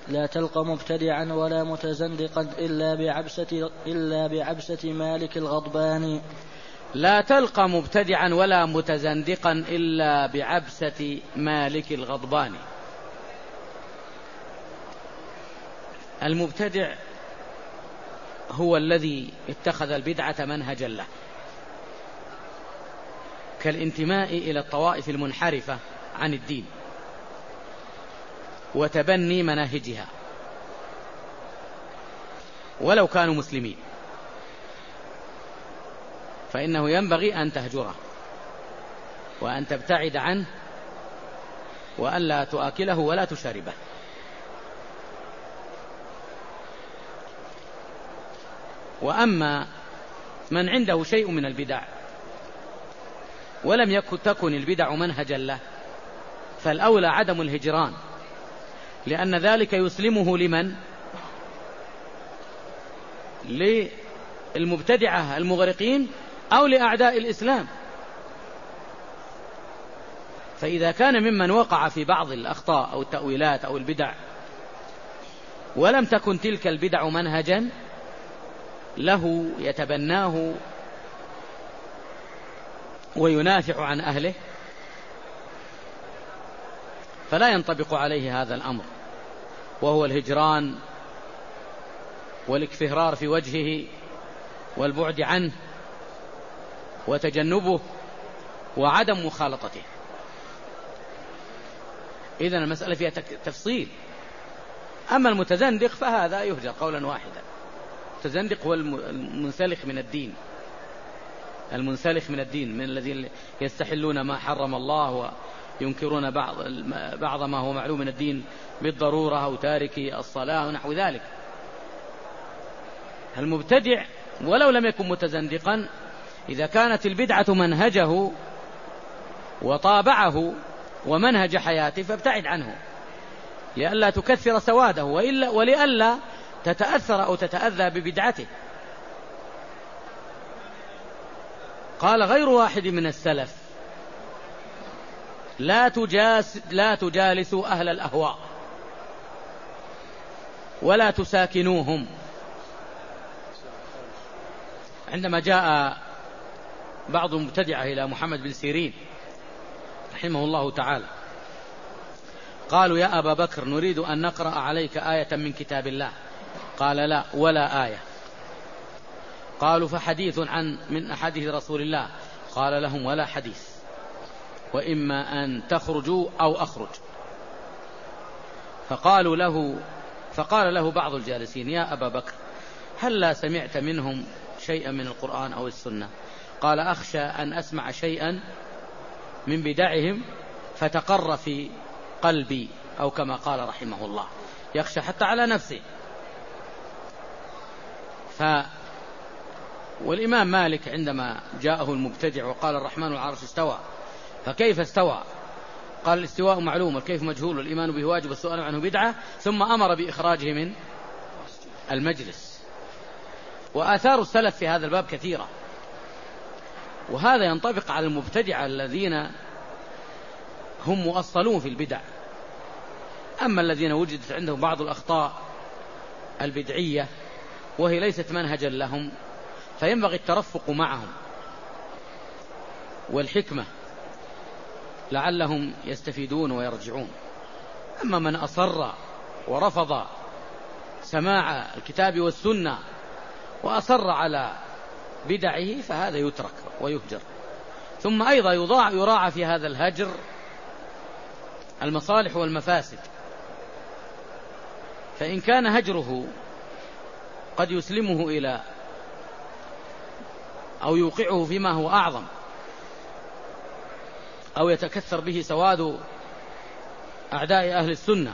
لا تلقى مبتدعا ولا متزندقا إلا بعبسة مالك الغضبان. لا تلقى مبتدعا ولا متزندقا إلا بعبسة مالك الغضبان. المبتدع هو الذي اتخذ البدعة منهجا له، كالانتماء إلى الطوائف المنحرفة عن الدين وتبني مناهجها ولو كانوا مسلمين، فإنه ينبغي أن تهجره وأن تبتعد عنه وأن لا تؤكله ولا تشاربه. وأما من عنده شيء من البدع ولم تكن البدع منهجا له، فالأولى عدم الهجران، لأن ذلك يسلمه لمن؟ للمبتدعة المغرقين أو لأعداء الإسلام. فإذا كان ممن وقع في بعض الأخطاء أو التأويلات أو البدع ولم تكن تلك البدع منهجا له يتبناه وينافع عن أهله، فلا ينطبق عليه هذا الأمر، وهو الهجران والاكفهرار في وجهه والبعد عنه وتجنبه وعدم مخالطته. إذن المسألة فيها تفصيل. أما المتزندق فهذا يهجر قولا واحدا. المتزندق هو المنسلخ من الدين، المنسلخ من الدين، من الذين يستحلون ما حرم الله وينكرون بعض ما هو معلوم من الدين بالضرورة أو تاركي الصلاة ونحو ذلك. المبتدع ولو لم يكن متزندقا إذا كانت البدعة منهجه وطابعه ومنهج حياته فابتعد عنه لئلا تكثر سواده ولئلا تتأثر أو تتأذى ببدعته. قال غير واحد من السلف: لا تجالسوا أهل الأهواء ولا تساكنوهم. عندما جاء بعض المبتدعة إلى محمد بن سيرين رحمه الله تعالى قالوا: يا أبا بكر، نريد أن نقرأ عليك آية من كتاب الله. قال: لا، ولا آية. قالوا: فحديث من أحاديث رسول الله. قال لهم: ولا حديث، وإما أن تخرجوا أو أخرج. فقال له بعض الجالسين: يا أبا بكر، هل لا سمعت منهم شيئا من القرآن أو السنة؟ قال: أخشى أن أسمع شيئا من بدعهم فتقر في قلبي، أو كما قال رحمه الله، يخشى حتى على نفسه. والإمام مالك عندما جاءه المبتدع وقال: الرحمن على العرش استوى، فكيف استوى؟ قال: الاستواء معلوم والكيف مجهول والإيمان به واجب والسؤال عنه بدعة، ثم أمر بإخراجه من المجلس. وآثار السلف في هذا الباب كثيرة، وهذا ينطبق على المبتدعة الذين هم مؤصلون في البدع. أما الذين وجدت عندهم بعض الأخطاء البدعية وهي ليست منهجا لهم فينبغي الترفق معهم والحكمة لعلهم يستفيدون ويرجعون. أما من أصر ورفض سماع الكتاب والسنة وأصر على بدعه فهذا يترك ويهجر. ثم أيضا يراعى في هذا الهجر المصالح والمفاسد، فإن كان هجره قد يسلمه إلى أو يوقعه فيما هو أعظم أو يتكثر به سواد أعداء أهل السنة،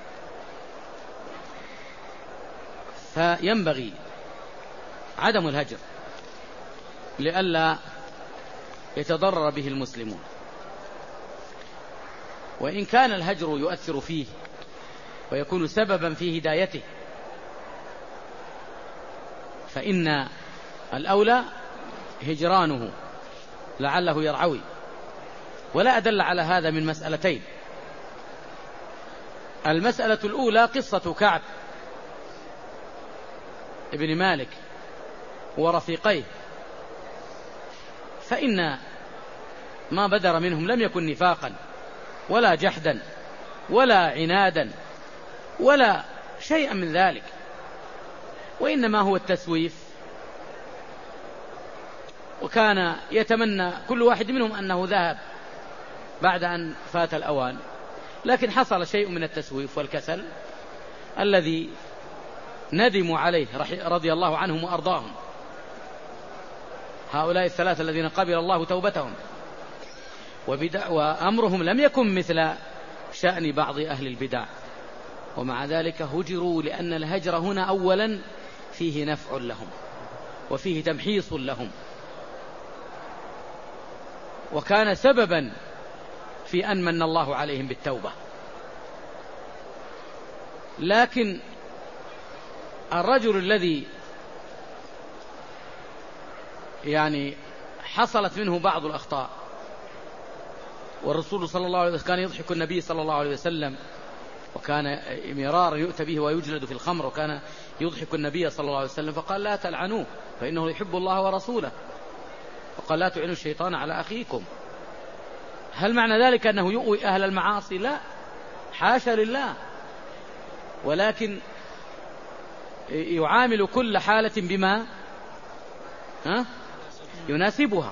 فينبغي عدم الهجر لئلا يتضرر به المسلمون. وإن كان الهجر يؤثر فيه ويكون سببا في هدايته فإن الأولى هجرانه لعله يرعوي. ولا أدل على هذا من مسألتين: المسألة الأولى قصة كعب ابن مالك ورفيقيه، فإن ما بدر منهم لم يكن نفاقا ولا جحدا ولا عنادا ولا شيئا من ذلك، وإنما هو التسويف. وكان يتمنى كل واحد منهم أنه ذهب بعد أن فات الأوان، لكن حصل شيء من التسويف والكسل الذي ندموا عليه رضي الله عنهم وأرضاهم، هؤلاء الثلاثة الذين قبل الله توبتهم، وأمرهم لم يكن مثل شأن بعض أهل البدع، ومع ذلك هجروا، لأن الهجر هنا أولا فيه نفع لهم وفيه تمحيص لهم، وكان سببا في أن من الله عليهم بالتوبة. لكن الرجل الذي يعني حصلت منه بعض الأخطاء، والرسول صلى الله عليه وسلم كان يضحك النبي صلى الله عليه وسلم، وكان مرارا يؤتى به ويجلد في الخمر، وكان يضحك النبي صلى الله عليه وسلم، فقال لا تلعنوه فإنه يحب الله ورسوله، وقال لا تعينوا الشيطان على أخيكم. هل معنى ذلك أنه يؤوي أهل المعاصي؟ لا، حاشا لله، ولكن يعامل كل حالة بما يناسبها.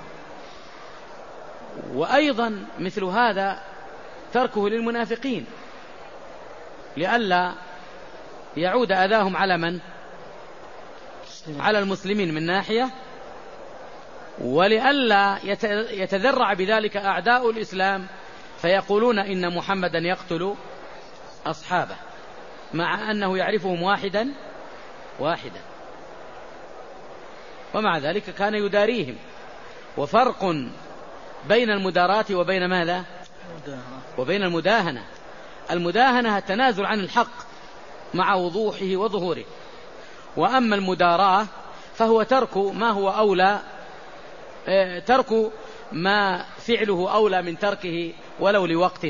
وأيضا مثل هذا تركه للمنافقين لئلا يعود أذاهم على من؟ على المسلمين من ناحية، ولئلا يتذرع بذلك أعداء الإسلام فيقولون إن محمدا يقتل أصحابه، مع أنه يعرفهم واحدا واحدا، ومع ذلك كان يداريهم. وفرق بين المداراة وبين ماذا؟ وبين المداهنة. المداهنة التنازل عن الحق مع وضوحه وظهوره، وأما المداراة فهو ترك ما هو أولى، ترك ما فعله أولى من تركه ولو لوقت.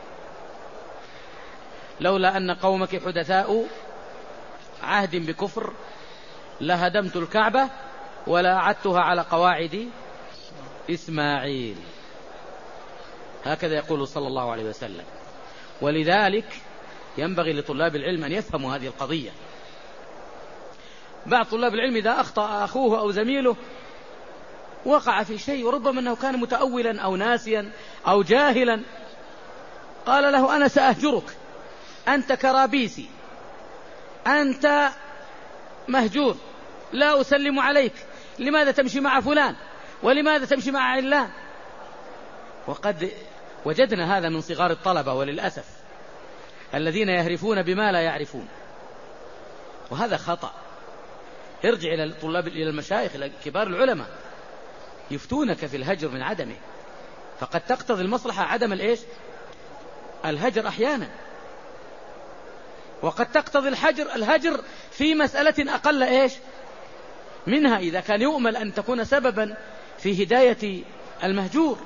لولا أن قومك حدثاء عهد بكفر لهدمت الكعبة ولا أعدتها على قواعد إسماعيل، هكذا يقول صلى الله عليه وسلم. ولذلك ينبغي لطلاب العلم أن يفهموا هذه القضية. بعض طلاب العلم إذا أخطأ أخوه أو زميله وقع في شيء، وربما أنه كان متأولا أو ناسيا أو جاهلا، قال له أنا سأهجرك، أنت كرابيسي، أنت مهجور، لا أسلم عليك، لماذا تمشي مع فلان ولماذا تمشي مع علان؟ وقد وجدنا هذا من صغار الطلبة وللأسف، الذين يهرفون بما لا يعرفون، وهذا خطأ. ارجع إلى الطلاب، إلى المشايخ، إلى كبار العلماء، يفتونك في الهجر من عدمه، فقد تقتضي المصلحة عدم الهجر أحيانا، وقد تقتضي الهجر في مسألة أقل منها، إذا كان يؤمل أن تكون سببا في هداية المهجور.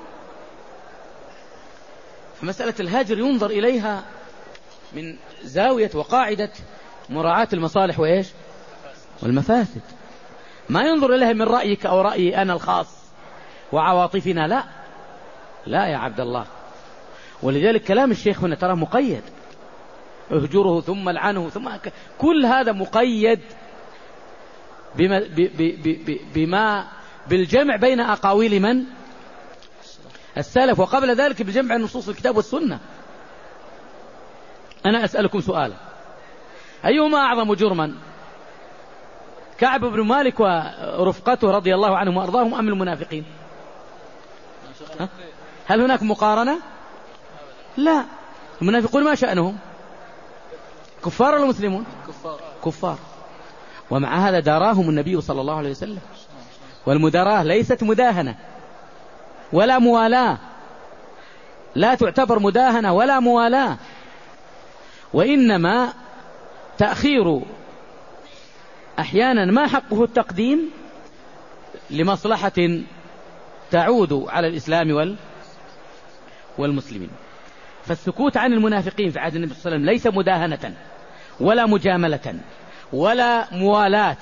فمسألة الهجر ينظر إليها من زاوية وقاعدة مراعاة المصالح والمفاسد، ما ينظر إليها من رأيك أو رأيي أنا الخاص وعواطفنا، لا يا عبد الله. ولذلك كلام الشيخ هنا ترى مقيد، اهجره ثم العنه ثم كل هذا مقيد بما بالجمع بين أقاويل من؟ السلف، وقبل ذلك بالجمع نصوص الكتاب والسنة. أنا أسألكم سؤالا، أيهما أعظم جرما، كعب بن مالك ورفقته رضي الله عنهم وأرضاهم أم المنافقين؟ هل هناك مقارنة؟ لا. المنافقون ما شأنهم؟ كفار ولا مسلمون؟ كفار. ومع هذا داراهم النبي صلى الله عليه وسلم. والمداراة ليست مداهنة ولا موالاة، لا تعتبر مداهنة ولا موالاة، وإنما تأخير أحيانا ما حقه التقديم لمصلحة تعود على الإسلام والمسلمين. فالسكوت عن المنافقين في عهد النبي صلى الله عليه وسلم ليس مداهنة ولا مجاملة ولا موالاة،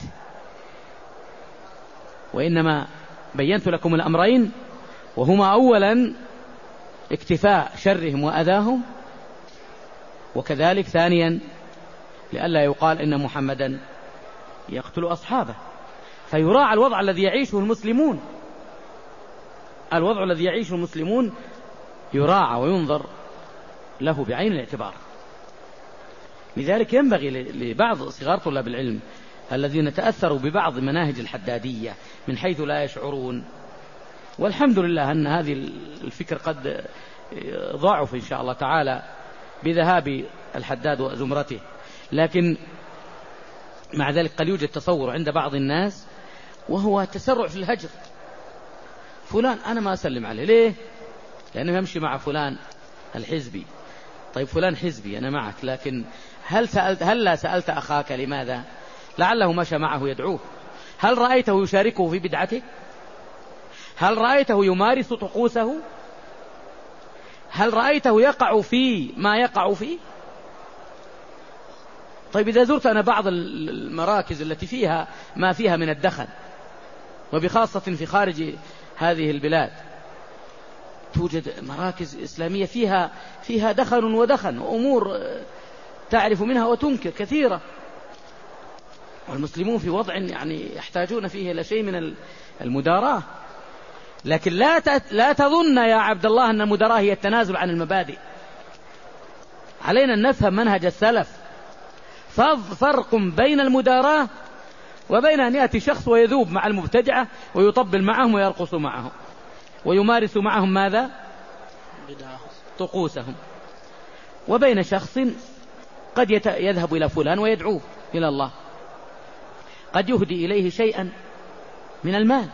وإنما بينت لكم الأمرين، وهما أولا اكتفاء شرهم وأذاهم، وكذلك ثانيا لئلا يقال إن محمدا يقتل أصحابه، فيراعى الوضع الذي يعيشه المسلمون، الوضع الذي يعيشه المسلمون يراعى وينظر له بعين الاعتبار. لذلك ينبغي لبعض صغار طلاب العلم الذين تأثروا ببعض مناهج الحدادية من حيث لا يشعرون، والحمد لله أن هذه الفكر قد ضعف إن شاء الله تعالى بذهاب الحداد وزمرته، لكن مع ذلك قد يوجد تصور عند بعض الناس وهو تسرع في الهجر. فلان أنا ما أسلم عليه، ليه؟ لأنه يمشي مع فلان الحزبي. طيب فلان حزبي أنا معك، لكن هل لا سألت أخاك لماذا؟ لعله مشى معه يدعوه. هل رأيته يشاركه في بدعته؟ هل رأيته يمارس طقوسه؟ هل رأيته يقع في ما يقع فيه؟ طيب إذا زرت أنا بعض المراكز التي فيها ما فيها من الدخن، وبخاصة في خارج هذه البلاد، توجد مراكز إسلامية فيها دخن ودخن وأمور تعرف منها وتنكر كثيرة، والمسلمون في وضع يعني يحتاجون فيه إلى شيء من المداراة. لكن لا تظن يا عبد الله أن المداراة هي التنازل عن المبادئ. علينا أن نفهم منهج السلف، فرق بين المداراة وبين أن يأتي شخص ويذوب مع المبتدعة ويطبل معهم ويرقص معهم ويمارس معهم ماذا؟ طقوسهم، وبين شخص قد يذهب إلى فلان ويدعوه إلى الله، قد يهدي إليه شيئا من المال،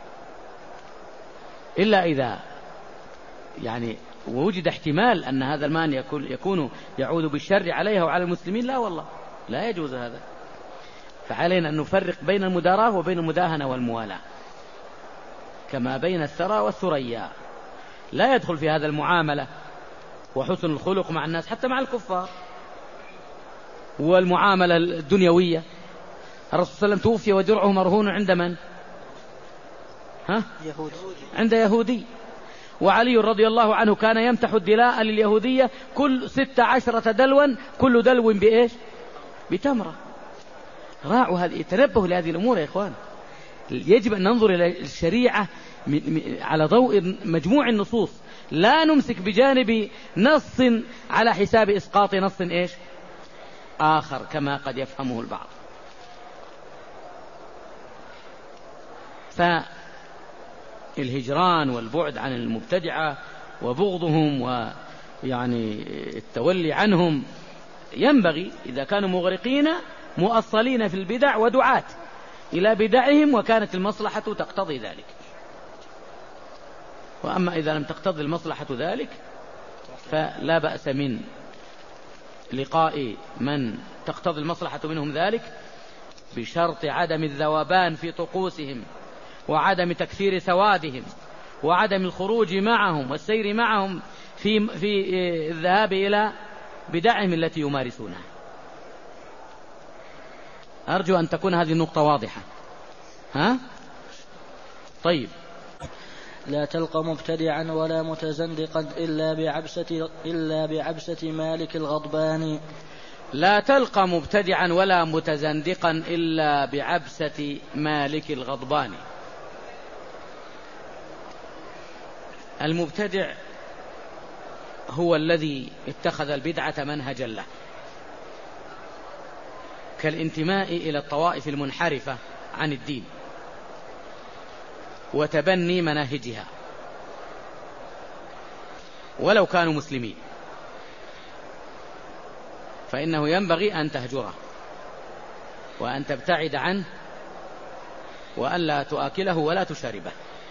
إلا إذا يعني ووجد احتمال أن هذا المال يكون يعود بالشر عليها وعلى المسلمين، لا والله لا يجوز هذا. فعلينا أن نفرق بين المداراة وبين المداهنة والموالاة، كما بين الثرى والثريا. لا يدخل في هذا المعاملة وحسن الخلق مع الناس حتى مع الكفار، والمعاملة الدنيوية. الرسول صلى الله عليه وسلم توفي ودرعه مرهون عند من؟ عند يهودي. وعلي رضي الله عنه كان يمتح الدلاء لليهودية كل 16 دلوا، كل دلو بإيش؟ بتمرة. راعوا هذه، تنبهوا لهذه الأمور يا إخوان. يجب أن ننظر إلى الشريعة على ضوء مجموع النصوص، لا نمسك بجانب نص على حساب إسقاط نص إيش؟ آخر كما قد يفهمه البعض. فالهجران والبعد عن المبتدعة وبغضهم ويعني التولي عنهم ينبغي إذا كانوا مغرقين مؤصلين في البدع ودعاة إلى بدعهم وكانت المصلحة تقتضي ذلك. وأما إذا لم تقتضي المصلحة ذلك فلا بأس من لقاء من تقتضي المصلحة منهم ذلك، بشرط عدم الذوبان في طقوسهم وعدم تكثير سوادهم وعدم الخروج معهم والسير معهم في الذهاب إلى بدعهم التي يمارسونها. أرجو أن تكون هذه النقطة واضحة. طيب. لا تلقى مبتدعا ولا متزندقا إلا بعبسة مالك الغضبان. لا تلقى مبتدعا ولا متزندقا إلا بعبسة مالك الغضبان. المبتدع هو الذي اتخذ البدعة منهجا له، كالانتماء إلى الطوائف المنحرفة عن الدين وتبني مناهجها ولو كانوا مسلمين، فإنه ينبغي أن تهجره وأن تبتعد عنه وأن لا تؤكله ولا تشاربه.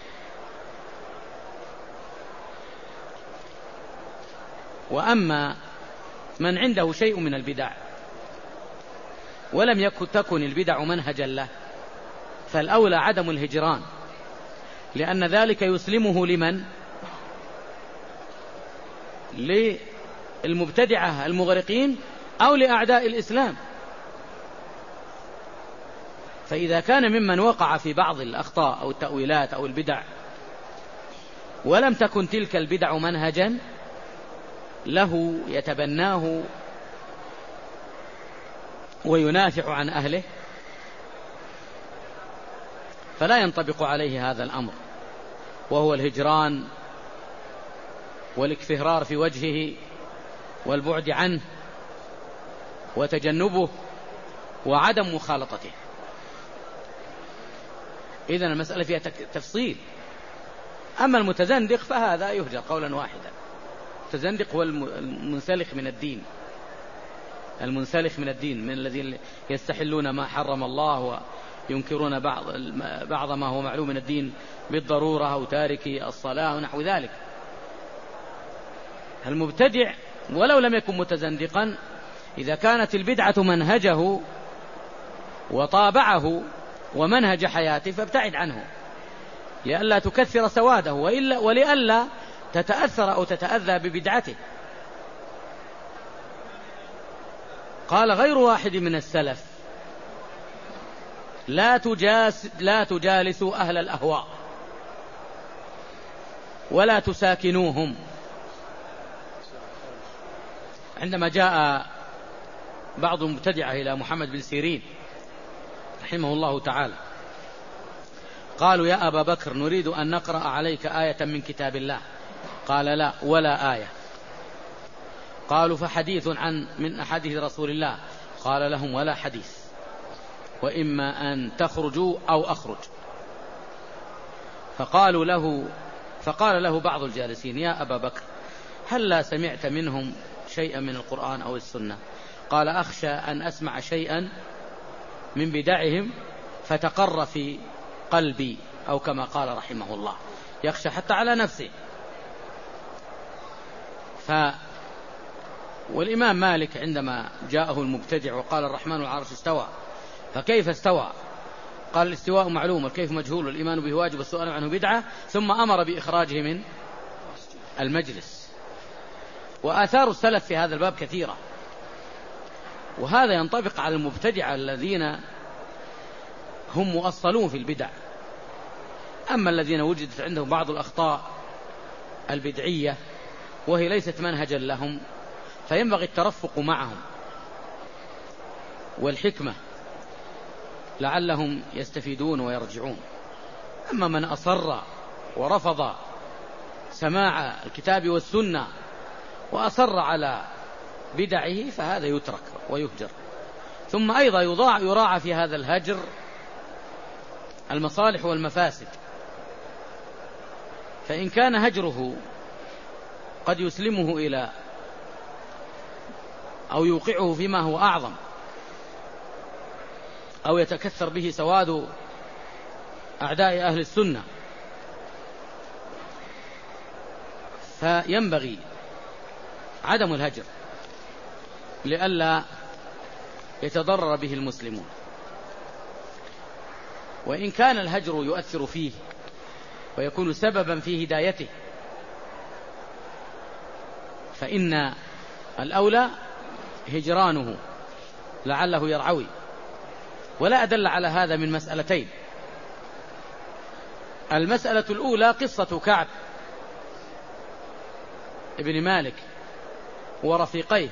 وأما من عنده شيء من البدع ولم تكن البدع منهجا له فالأولى عدم الهجران، لأن ذلك يسلمه لمن؟ المبتدعة المغرقين أو لأعداء الإسلام. فإذا كان ممن وقع في بعض الأخطاء أو التأويلات أو البدع ولم تكن تلك البدع منهجا له يتبناه وينافع عن أهله، فلا ينطبق عليه هذا الأمر، وهو الهجران والاكفرار في وجهه والبعد عنه وتجنبه وعدم مخالطته. إذن المسألة فيها تفصيل. أما المتزندق فهذا يهجر قولا واحدا. المتزندق هو المنسلخ من الدين، المنسلخ من الدين، من الذين يستحلون ما حرم الله وينكرون بعض ما هو معلوم من الدين بالضرورة أو تاركي الصلاة ونحو ذلك. المبتدع ولو لم يكن متزندقا إذا كانت البدعة منهجه وطابعه ومنهج حياته فابتعد عنه لئلا تكثر سواده ولئلا تتأثر أو تتأذى ببدعته. قال غير واحد من السلف: لا تجالسوا أهل الأهواء ولا تساكنوهم. عندما جاء بعض المبتدعة إلى محمد بن سيرين رحمه الله تعالى قالوا: يا أبا بكر نريد أن نقرأ عليك آية من كتاب الله. قال: لا، ولا آية. قالوا: فحديث من أحاديث رسول الله. قال لهم: ولا حديث، وإما أن تخرجوا أو أخرج. فقال له بعض الجالسين: يا أبا بكر هل لا سمعت منهم شيئا من القرآن أو السنة؟ قال: أخشى أن أسمع شيئا من بدعهم فتقر في قلبي، أو كما قال رحمه الله، يخشى حتى على نفسه. والإمام مالك عندما جاءه المبتدع وقال: الرحمن على العرش استوى، فكيف استوى؟ قال: الاستواء معلوم والكيف مجهول والإيمان به واجب والسؤال عنه بدعة، ثم أمر بإخراجه من المجلس. وآثار السلف في هذا الباب كثيرة، وهذا ينطبق على المبتدعة الذين هم مؤصلون في البدع. أما الذين وجدت عندهم بعض الأخطاء البدعية وهي ليست منهجا لهم فينبغي الترفق معهم والحكمة لعلهم يستفيدون ويرجعون. أما من أصر ورفض سماع الكتاب والسنة وأصر على بدعه فهذا يترك ويهجر. ثم أيضا يراعى في هذا الهجر المصالح والمفاسد، فإن كان هجره قد يسلمه إلى أو يوقعه فيما هو أعظم أو يتكثر به سواد أعداء أهل السنة، فينبغي عدم الهجر لئلا يتضرر به المسلمون. وإن كان الهجر يؤثر فيه ويكون سببا في هدايته فإن الأولى هجرانه لعله يرعوي. ولا أدل على هذا من مسألتين: المسألة الأولى قصة كعب ابن مالك ورفيقيه،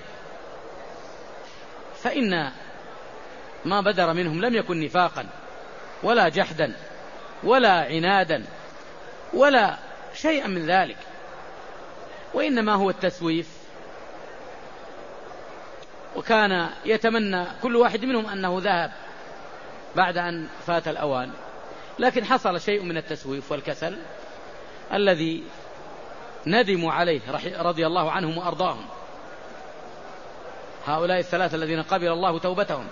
فإن ما بدر منهم لم يكن نفاقا ولا جحدا ولا عنادا ولا شيئا من ذلك، وإنما هو التسويف. وكان يتمنى كل واحد منهم أنه ذهب بعد أن فات الأوان، لكن حصل شيء من التسويف والكسل الذي ندموا عليه رضي الله عنهم وأرضاهم، هؤلاء الثلاثة الذين قبل الله توبتهم.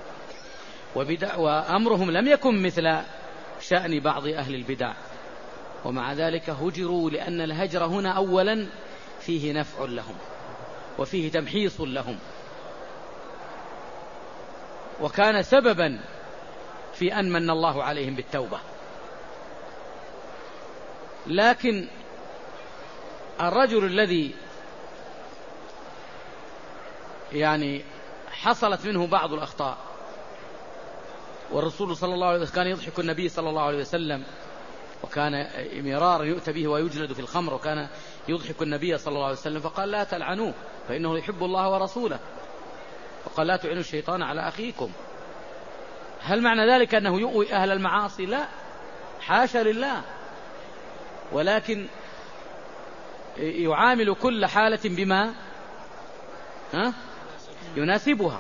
وأمرهم لم يكن مثل شأن بعض أهل البدع، ومع ذلك هجروا، لأن الهجر هنا أولا فيه نفع لهم وفيه تمحيص لهم، وكان سببا في أن من الله عليهم بالتوبة. لكن الرجل الذي يعني حصلت منه بعض الأخطاء، والرسول صلى الله عليه وسلم كان يضحك النبي صلى الله عليه وسلم، وكان مرارا يؤتى به ويجلد في الخمر، وكان يضحك النبي صلى الله عليه وسلم، فقال لا تلعنوه فإنه يحب الله ورسوله، وقال لا تعينوا الشيطان على أخيكم. هل معنى ذلك أنه يؤوي أهل المعاصي؟ لا، حاشا لله، ولكن يعامل كل حالة بما يناسبها.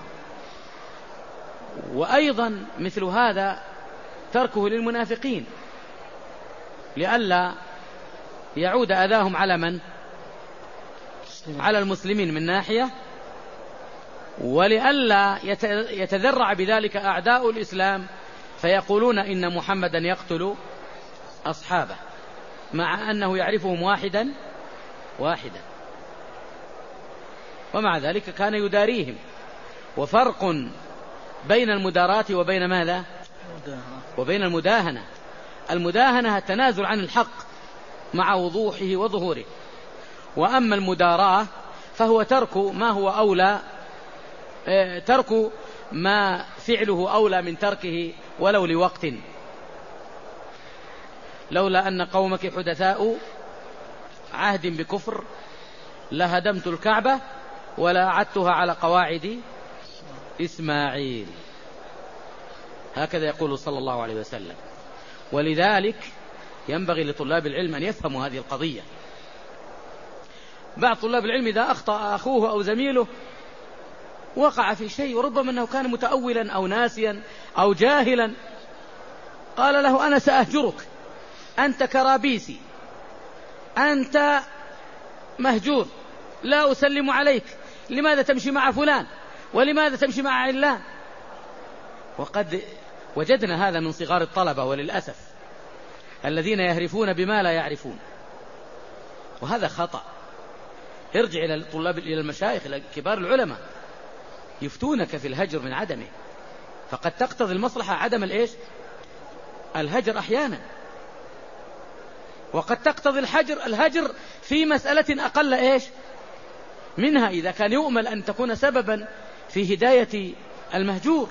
وأيضا مثل هذا تركه للمنافقين لئلا يعود أذاهم على من؟ على المسلمين من ناحية، ولئلا يتذرع بذلك أعداء الإسلام فيقولون إن محمدا يقتل أصحابه، مع أنه يعرفهم واحدا واحدا، ومع ذلك كان يداريهم. وفرق بين المداراة وبين ماذا؟ وبين المداهنة. المداهنة التنازل عن الحق مع وضوحه وظهوره، وأما المداراة فهو ترك ما هو أولى، ترك ما فعله أولى من تركه ولو لوقت. لولا أن قومك حدثاء عهد بكفر لهدمت الكعبة ولا أعدتها على قواعد إسماعيل، هكذا يقول صلى الله عليه وسلم. ولذلك ينبغي لطلاب العلم أن يفهموا هذه القضية. بعض طلاب العلم إذا أخطأ أخوه أو زميله وقع في شيء، وربما أنه كان متأولا أو ناسيا أو جاهلا، قال له أنا سأهجرك، أنت كرابيسي، أنت مهجور، لا أسلم عليك، لماذا تمشي مع فلان ولماذا تمشي مع علان؟ وقد وجدنا هذا من صغار الطلبة وللأسف، الذين يهرفون بما لا يعرفون، وهذا خطأ. ارجع إلى الطلاب، إلى المشايخ، إلى كبار العلماء، يفتونك في الهجر من عدمه، فقد تقتضي المصلحة عدم الهجر أحيانا، وقد تقتضي الهجر في مسألة أقل منها، إذا كان يؤمل أن تكون سببا في هداية المهجور.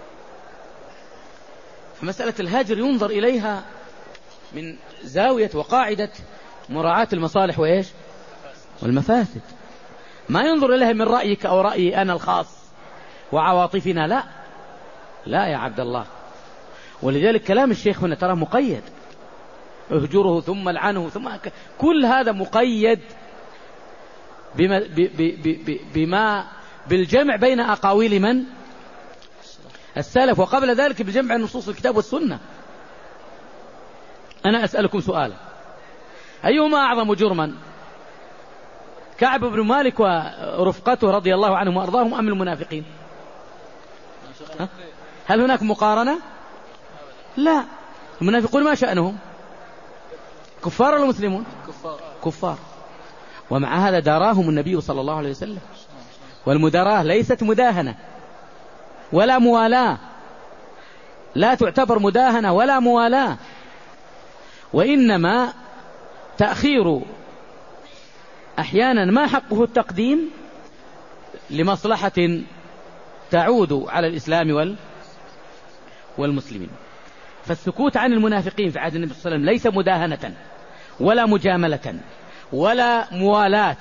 فمسألة الهجر ينظر إليها من زاوية وقاعدة مراعاة المصالح والمفاسد، ما ينظر إليها من رأيك أو رأيي أنا الخاص وعواطفنا، لا يا عبد الله. ولذلك كلام الشيخ هنا ترى مقيد، اهجره ثم العنه ثم كل هذا مقيد بما بالجمع بين أقاويل من؟ السلف، وقبل ذلك بجمع نصوص الكتاب والسنة. أنا أسألكم سؤالا، أيهما أعظم جرما، كعب بن مالك ورفقته رضي الله عنهم وأرضاهم أم المنافقين؟ هل هناك مقارنة؟ لا. المنافقون ما شأنهم؟ كفار ولا مسلمون؟ كفار. ومع هذا داراهم النبي صلى الله عليه وسلم. والمداراة ليست مداهنة ولا موالاة، لا تعتبر مداهنة ولا موالاة، وإنما تأخير أحيانا ما حقه التقديم لمصلحة تعود على الإسلام والمسلمين. فالسكوت عن المنافقين في عهد النبي صلى الله عليه وسلم ليس مداهنة ولا مجاملة ولا موالاة،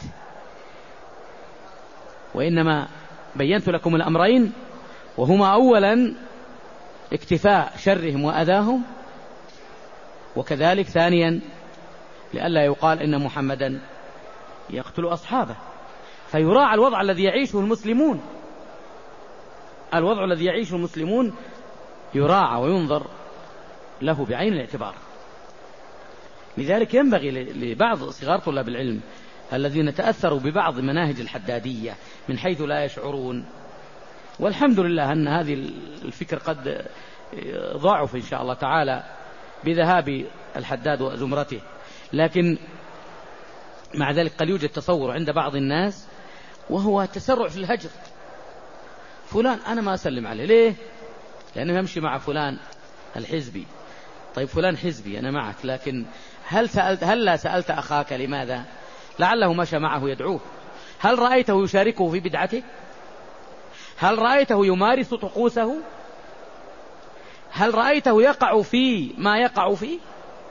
وإنما بينت لكم الأمرين، وهما أولا اكتفاء شرهم وأذاهم، وكذلك ثانيا لئلا يقال إن محمدا يقتل أصحابه، فيراعى الوضع الذي يعيشه المسلمون، الوضع الذي يعيشه المسلمون يراعى وينظر له بعين الاعتبار. لذلك ينبغي لبعض صغار طلاب العلم الذين تأثروا ببعض مناهج الحدادية من حيث لا يشعرون، والحمد لله أن هذه الفكر قد ضعف إن شاء الله تعالى بذهاب الحداد وزمرته، لكن مع ذلك قد يوجد تصور عند بعض الناس وهو تسرع في الهجر. فلان أنا ما أسلم عليه، ليه؟ لأنه يمشي مع فلان الحزبي. طيب فلان حزبي أنا معك، لكن هل لا سألت أخاك لماذا؟ لعله مشى معه يدعوه. هل رأيته يشاركه في بدعته؟ هل رأيته يمارس طقوسه؟ هل رأيته يقع في ما يقع فيه؟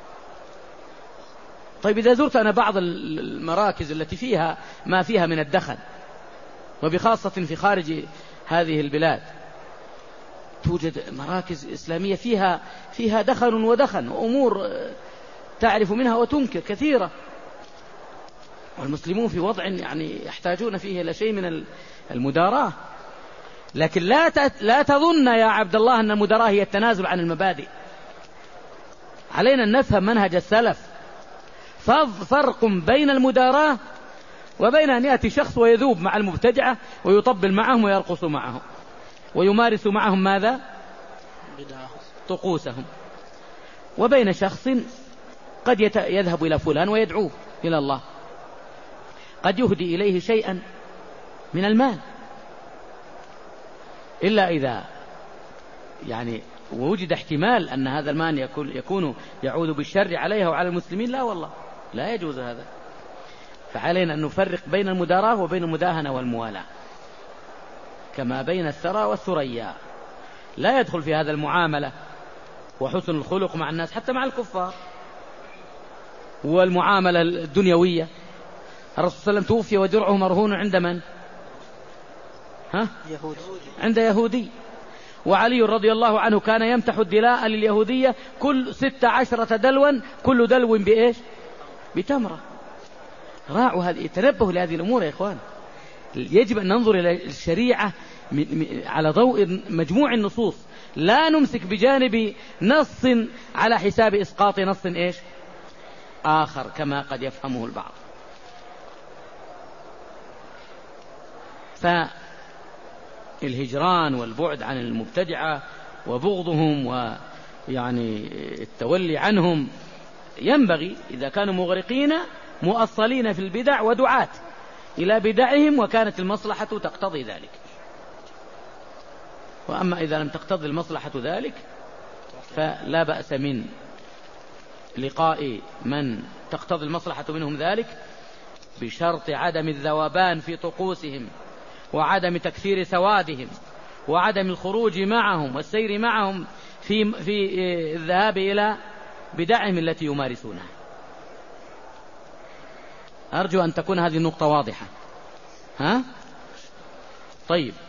طيب إذا زرت أنا بعض المراكز التي فيها ما فيها من الدخن، وبخاصة في خارج هذه البلاد، توجد مراكز إسلامية فيها دخن ودخن وأمور تعرف منها وتنكر كثيرة، والمسلمون في وضع يعني يحتاجون فيه إلى شيء من المداراة. لكن لا تظن يا عبد الله أن المداراة هي التنازل عن المبادئ. علينا أن نفهم منهج السلف. فرق بين المداراة وبين أن يأتي شخص ويذوب مع المبتدعة ويطبل معهم ويرقص معهم ويمارس معهم ماذا؟ طقوسهم. وبين شخص قد يذهب إلى فلان ويدعوه إلى الله، قد يهدي إليه شيئا من المال، إلا إذا يعني ووجد احتمال أن هذا المال يكون يعود بالشر عليها وعلى المسلمين، لا والله لا يجوز هذا. فعلينا أن نفرق بين المداراة وبين المداهنة والموالاة، كما بين الثرى والثريا. لا يدخل في هذا المعاملة وحسن الخلق مع الناس حتى مع الكفار، والمعاملة الدنيوية. الرسول صلى الله عليه وسلم توفي ودرعه مرهون عند من؟ يهودي. عند يهودي. وعلي رضي الله عنه كان يمتح الدلاء لليهودية كل 16 دلوا، كل دلو بإيش؟ بتمرة. راعوا هذه، تنبهوا لهذه الأمور يا إخوان. يجب أن ننظر إلى الشريعة على ضوء مجموع النصوص، لا نمسك بجانب نص على حساب إسقاط نص إيش؟ آخر كما قد يفهمه البعض. فالهجران والبعد عن المبتدعة وبغضهم ويعني التولي عنهم ينبغي إذا كانوا مغرقين مؤصلين في البدع ودعاة إلى بدعهم وكانت المصلحة تقتضي ذلك. وأما إذا لم تقتضي المصلحة ذلك فلا بأس من لقاء من تقتضي المصلحة منهم ذلك، بشرط عدم الذوبان في طقوسهم وعدم تكثير سوادهم وعدم الخروج معهم والسير معهم في الذهاب إلى بدعهم التي يمارسونها. أرجو أن تكون هذه النقطة واضحة. طيب.